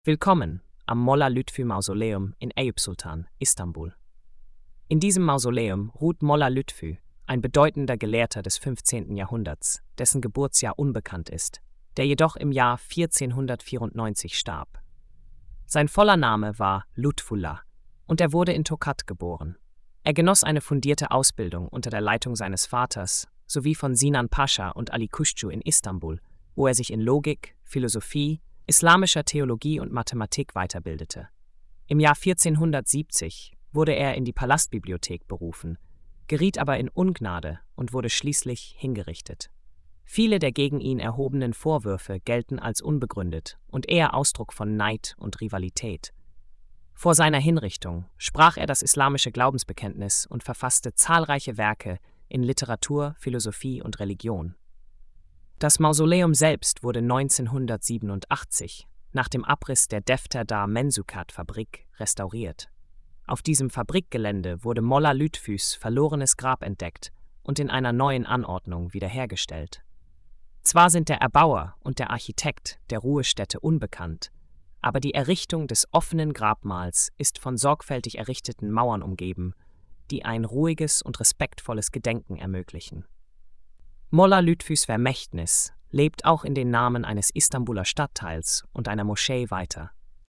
Willkommen am Molla Lütfü Mausoleum in Eyüp Sultan, Istanbul. In diesem Mausoleum ruht Molla Lütfü, ein bedeutender Gelehrter des 15. Jahrhunderts, dessen Geburtsjahr unbekannt ist, der jedoch im Jahr 1494 starb. Sein voller Name war Lütfullah und er wurde in Tokat geboren. Er genoss eine fundierte Ausbildung unter der Leitung seines Vaters sowie von Sinan Pascha und Ali Kuşçu in Istanbul, wo er sich in Logik, Philosophie, islamischer Theologie und Mathematik weiterbildete. Im Jahr 1470 wurde er in die Palastbibliothek berufen, geriet aber in Ungnade und wurde schließlich hingerichtet. Viele der gegen ihn erhobenen Vorwürfe gelten als unbegründet und eher Ausdruck von Neid und Rivalität. Vor seiner Hinrichtung sprach er das islamische Glaubensbekenntnis und verfasste zahlreiche Werke in Literatur, Philosophie und Religion. Das Mausoleum selbst wurde 1987 nach dem Abriss der Defterdar Mensukat-Fabrik restauriert. Auf diesem Fabrikgelände wurde Molla Lütfüs verlorenes Grab entdeckt und in einer neuen Anordnung wiederhergestellt. Zwar sind der Erbauer und der Architekt der Ruhestätte unbekannt, aber die Errichtung des offenen Grabmals ist von sorgfältig errichteten Mauern umgeben, die ein ruhiges und respektvolles Gedenken ermöglichen. Molla Lütfüs Vermächtnis lebt auch in den Namen eines Istanbuler Stadtteils und einer Moschee weiter.